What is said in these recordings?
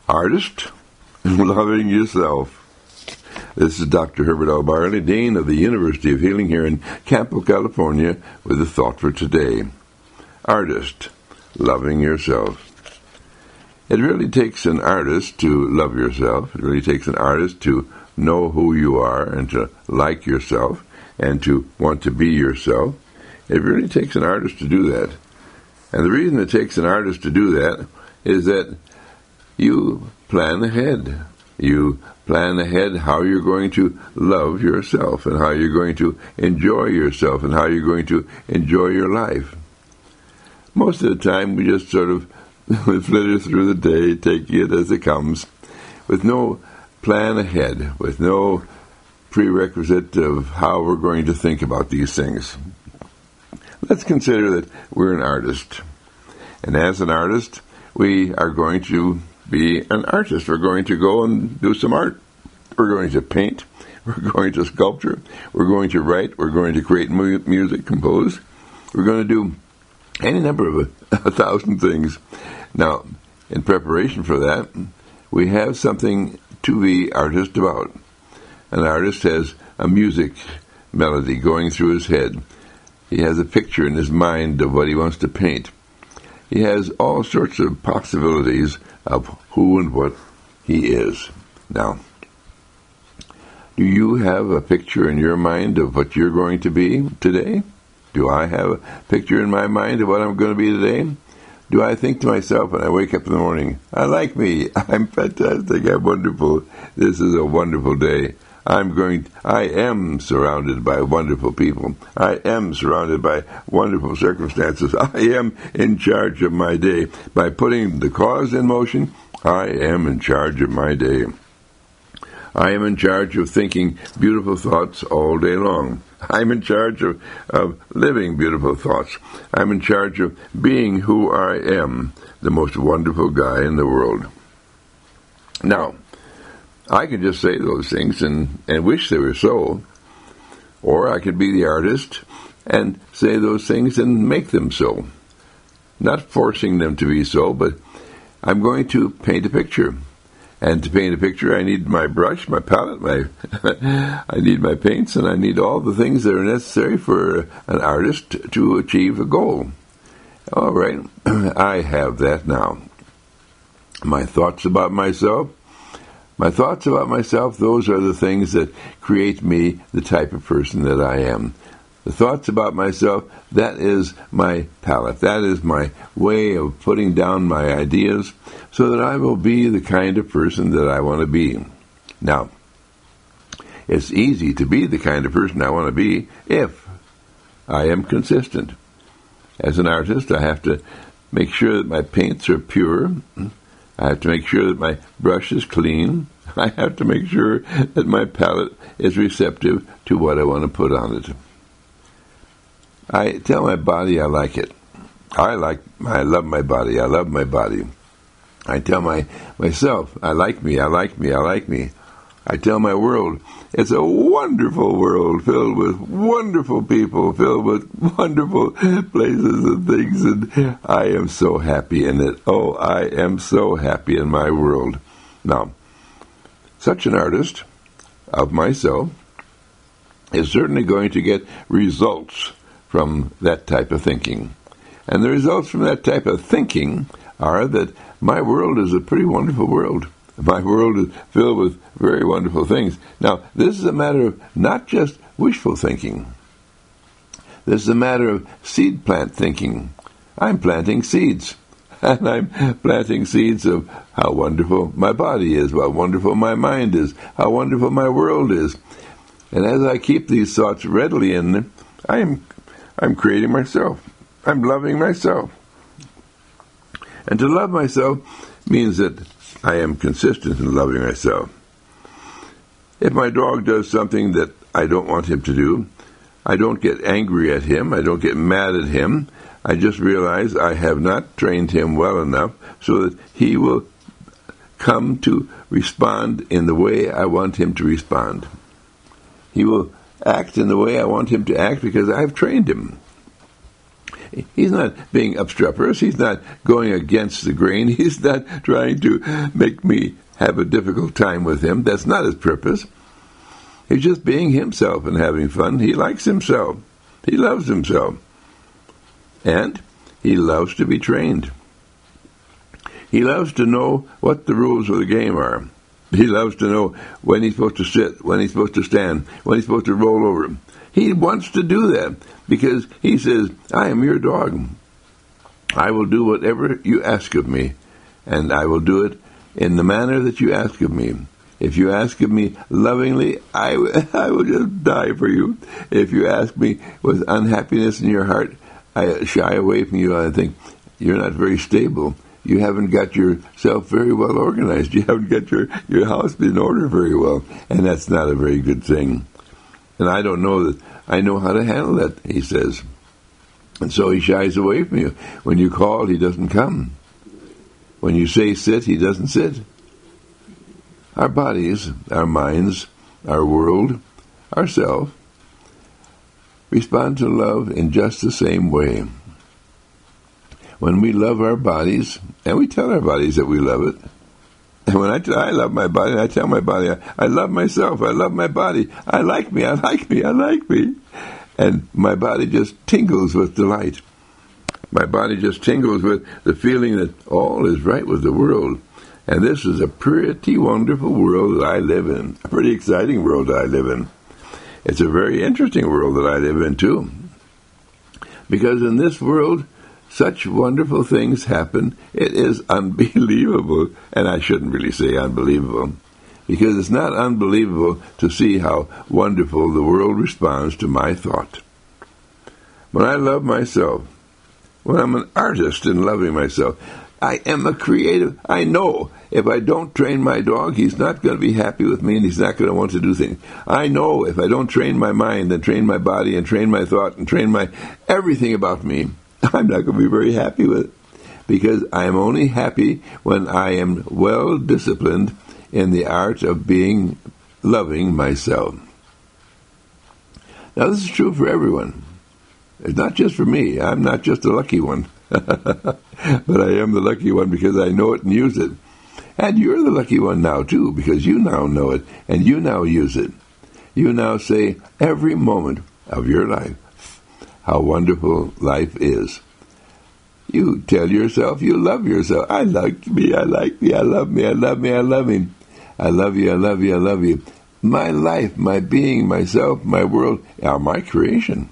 Artist, loving yourself. This is Dr. Herbert L. Barley, Dean of the University of Healing here in Campo, California, with a thought for today. Artist, loving yourself. It really takes an artist to love yourself. It really takes an artist to know who you are and to like yourself and to want to be yourself. It really takes an artist to do that. And the reason it takes an artist to do that is that you plan ahead. You plan ahead how you're going to love yourself and how you're going to enjoy yourself and how you're going to enjoy your life. Most of the time we just sort of flitter through the day, taking it as it comes, with no plan ahead, with no prerequisite of how we're going to think about these things. Let's consider that we're an artist. And as an artist, we are going to be an artist. We're going to go and do some art. We're going to paint. We're going to sculpture. We're going to write. We're going to create music, compose. We're going to do any number of 1,000 things. Now, in preparation for that, we have something to be artist about. An artist has a music melody going through his head. He has a picture in his mind of what he wants to paint. He has all sorts of possibilities of who and what he is. Now, do you have a picture in your mind of what you're going to be today? Do I have a picture in my mind of what I'm going to be today? Do I think to myself when I wake up in the morning, I like me, I'm fantastic, I'm wonderful, this is a wonderful day. I am surrounded by wonderful people. I am surrounded by wonderful circumstances. I am in charge of my day. By putting the cause in motion, I am in charge of my day. I am in charge of thinking beautiful thoughts all day long. I'm in charge of living beautiful thoughts. I'm in charge of being who I am, the most wonderful guy in the world. Now, I could just say those things and wish they were so, or I could be the artist and say those things and make them so. Not forcing them to be so, but I'm going to paint a picture. And to paint a picture, I need my brush, my palette, I need my paints, and I need all the things that are necessary for an artist to achieve a goal. All right, I have that now. My thoughts about myself, those are the things that create me the type of person that I am. The thoughts about myself, that is my palette. That is my way of putting down my ideas so that I will be the kind of person that I want to be. Now, it's easy to be the kind of person I want to be if I am consistent. As an artist, I have to make sure that my paints are pure. I have to make sure that my brush is clean. I have to make sure that my palette is receptive to what I want to put on it. I tell my body I like it. I love my body. I love my body. I tell myself, I like me, I like me, I like me. I tell my world, it's a wonderful world filled with wonderful people, filled with wonderful places and things, and I am so happy in it. Oh, I am so happy in my world. Now, such an artist of myself is certainly going to get results from that type of thinking. And the results from that type of thinking are that my world is a pretty wonderful world. My world is filled with very wonderful things. Now, this is a matter of not just wishful thinking. This is a matter of seed plant thinking. I'm planting seeds. And I'm planting seeds of how wonderful my body is, how wonderful my mind is, how wonderful my world is. And as I keep these thoughts readily in them, I'm creating myself. I'm loving myself. And to love myself means that I am consistent in loving myself. If my dog does something that I don't want him to do, I don't get angry at him. I don't get mad at him. I just realize I have not trained him well enough so that he will come to respond in the way I want him to respond. He will act in the way I want him to act because I've trained him. He's not being obstreperous. He's not going against the grain. He's not trying to make me have a difficult time with him. That's not his purpose. He's just being himself and having fun. He likes himself. He loves himself. And he loves to be trained. He loves to know what the rules of the game are. He loves to know when he's supposed to sit, when he's supposed to stand, when he's supposed to roll over. He wants to do that because he says, I am your dog. I will do whatever you ask of me, and I will do it in the manner that you ask of me. If you ask of me lovingly, I will just die for you. If you ask me with unhappiness in your heart, I shy away from you. I think you're not very stable. You haven't got yourself very well organized. You haven't got your house in order very well. And that's not a very good thing. And I don't know that I know how to handle that, he says. And so he shies away from you. When you call, he doesn't come. When you say sit, he doesn't sit. Our bodies, our minds, our world, ourself, respond to love in just the same way. When we love our bodies, and we tell our bodies that we love it, and when I love my body, and I tell my body, I love myself, I love my body, I like me, I like me, I like me, and my body just tingles with delight. My body just tingles with the feeling that all is right with the world. And this is a pretty wonderful world that I live in, a pretty exciting world that I live in. It's a very interesting world that I live in, too. Because in this world, such wonderful things happen, it is unbelievable. And I shouldn't really say unbelievable, because it's not unbelievable to see how wonderful the world responds to my thought. When I love myself, when I'm an artist in loving myself, I am a creative. I know if I don't train my dog, he's not going to be happy with me and he's not going to want to do things. I know if I don't train my mind and train my body and train my thought and train my everything about me, I'm not going to be very happy with it. Because I am only happy when I am well disciplined in the art of loving myself. Now this is true for everyone. It's not just for me. I'm not just a lucky one. But I am the lucky one because I know it and use it. And you're the lucky one now, too, because you now know it and you now use it. You now say every moment of your life how wonderful life is. You tell yourself you love yourself. I like me, I like me, I love me, I love me, I love me. I love you, I love you, I love you. My life, my being, myself, my world are my creation.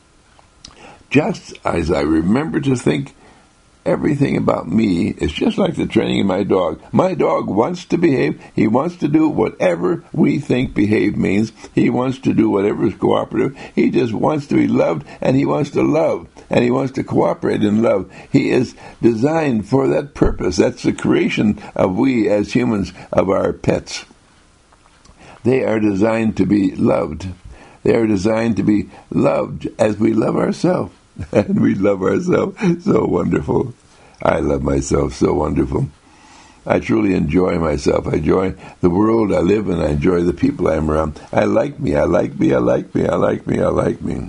Just as I remember to think everything about me is just like the training of my dog. My dog wants to behave. He wants to do whatever we think behave means. He wants to do whatever is cooperative. He just wants to be loved, and he wants to love, and he wants to cooperate in love. He is designed for that purpose. That's the creation of we as humans, of our pets. They are designed to be loved. They are designed to be loved as we love ourselves. And we love ourselves so wonderful. I love myself so wonderful. I truly enjoy myself. I enjoy the world I live in. I enjoy the people I'm around. I like me. I like me. I like me. I like me. I like me.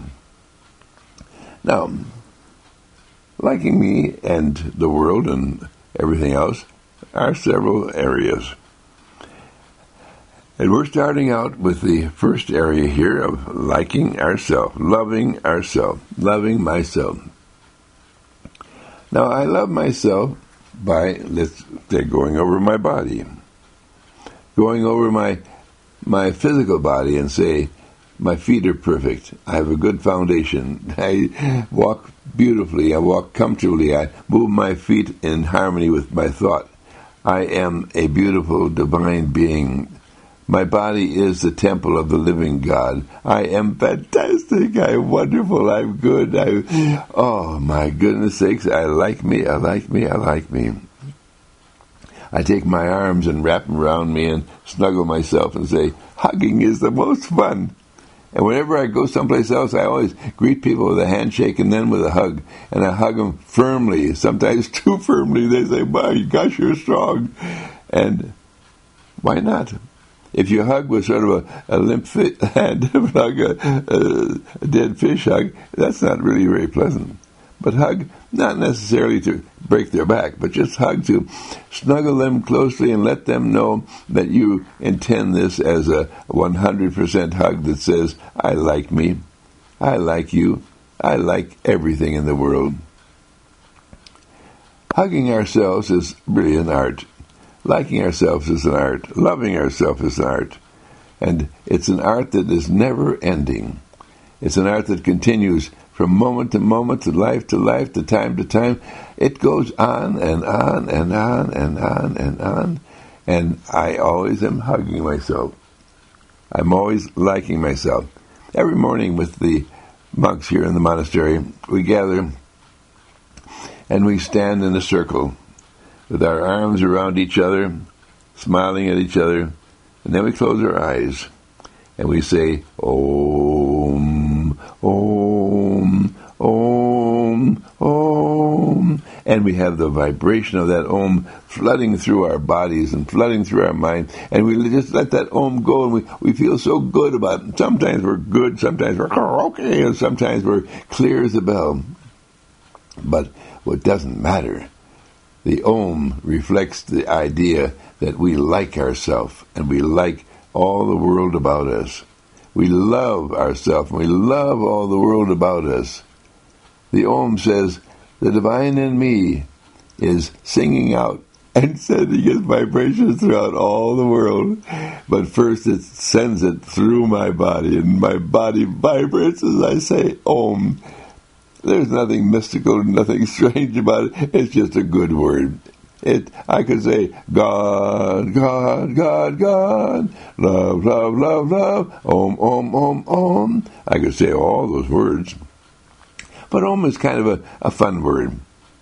Now, liking me and the world and everything else are several areas. And we're starting out with the first area here of liking ourselves, loving myself. Now, I love myself by, let's say, going over my body, going over my physical body and say, my feet are perfect. I have a good foundation. I walk beautifully. I walk comfortably. I move my feet in harmony with my thought. I am a beautiful divine being. My body is the temple of the living God. I am fantastic. I am wonderful. I'm good. Oh, my goodness sakes. I like me. I like me. I like me. I take my arms and wrap them around me and snuggle myself and say, hugging is the most fun. And whenever I go someplace else, I always greet people with a handshake and then with a hug. And I hug them firmly, sometimes too firmly. They say, my gosh, you're strong. And why not? If you hug with sort of a limp hand, hug a dead fish hug, that's not really very pleasant. But hug, not necessarily to break their back, but just hug to snuggle them closely and let them know that you intend this as a 100% hug that says, I like me, I like you, I like everything in the world. Hugging ourselves is really an art. Liking ourselves is an art. Loving ourselves is an art. And it's an art that is never ending. It's an art that continues from moment to moment, to life, to time to time. It goes on and on and on and on and on. And I always am hugging myself. I'm always liking myself. Every morning with the monks here in the monastery, we gather and we stand in a circle with our arms around each other, smiling at each other, and then we close our eyes and we say, Om, Om, Om, Om. And we have the vibration of that Om flooding through our bodies and flooding through our mind. And we just let that Om go, and we feel so good about it. Sometimes we're good, sometimes we're okay, and sometimes we're clear as a bell. But what doesn't matter, the Om reflects the idea that we like ourselves and we like all the world about us. We love ourselves and we love all the world about us. The Om says, the divine in me is singing out and sending its vibrations throughout all the world. But first it sends it through my body, and my body vibrates as I say Om. There's nothing mystical, nothing strange about it. It's just a good word. I could say, God, God, God, God, love, love, love, love, Om, Om, Om, Om. I could say all those words. But Om is kind of a fun word.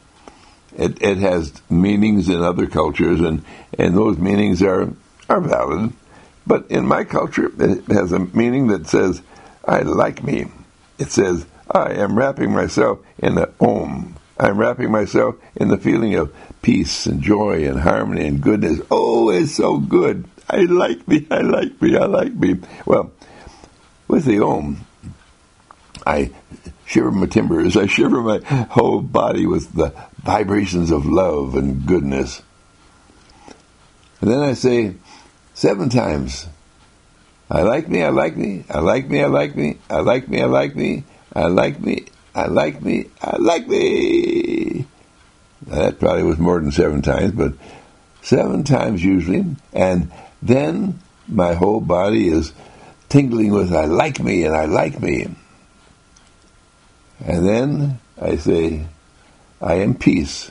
It has meanings in other cultures, and those meanings are valid. But in my culture, it has a meaning that says, I like me. It says, I am wrapping myself in the Om. I'm wrapping myself in the feeling of peace and joy and harmony and goodness. Oh, it's so good. I like me, I like me, I like me. Well, with the Om, I shiver my timbers. I shiver my whole body with the vibrations of love and goodness. And then I say 7 times, I like me, I like me, I like me, I like me, I like me, I like me, I like me, I like me, I like me. Now, that probably was more than 7 times, but 7 times usually. And then my whole body is tingling with I like me and I like me. And then I say, I am peace.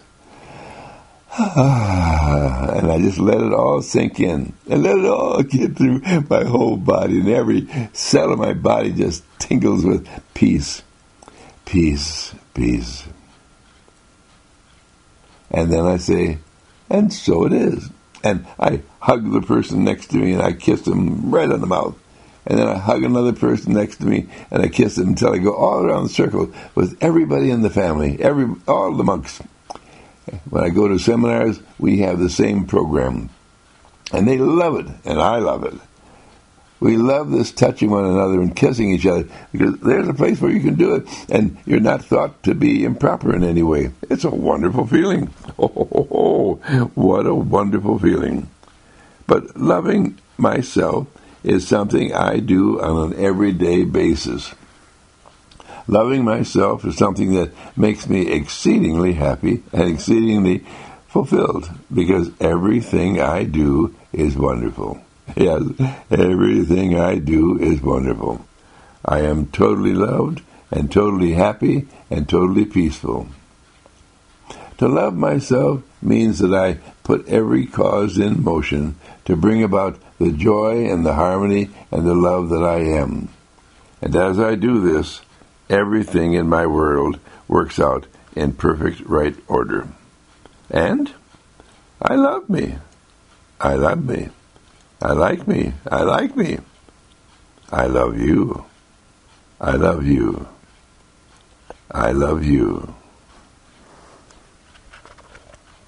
And I just let it all sink in. And let it all get through my whole body. And every cell of my body just tingles with peace. Peace, peace. And then I say, and so it is. And I hug the person next to me and I kiss them right on the mouth. And then I hug another person next to me and I kiss them until I go all around the circle with everybody in the family, all the monks. When I go to seminars, we have the same program. And they love it, and I love it. We love this touching one another and kissing each other because there's a place where you can do it and you're not thought to be improper in any way. It's a wonderful feeling. Oh, what a wonderful feeling. But loving myself is something I do on an everyday basis. Loving myself is something that makes me exceedingly happy and exceedingly fulfilled because everything I do is wonderful. Yes, everything I do is wonderful. I am totally loved and totally happy and totally peaceful. To love myself means that I put every cause in motion to bring about the joy and the harmony and the love that I am. And as I do this, everything in my world works out in perfect right order. And I love me. I love me. I like me. I like me. I love you. I love you. I love you.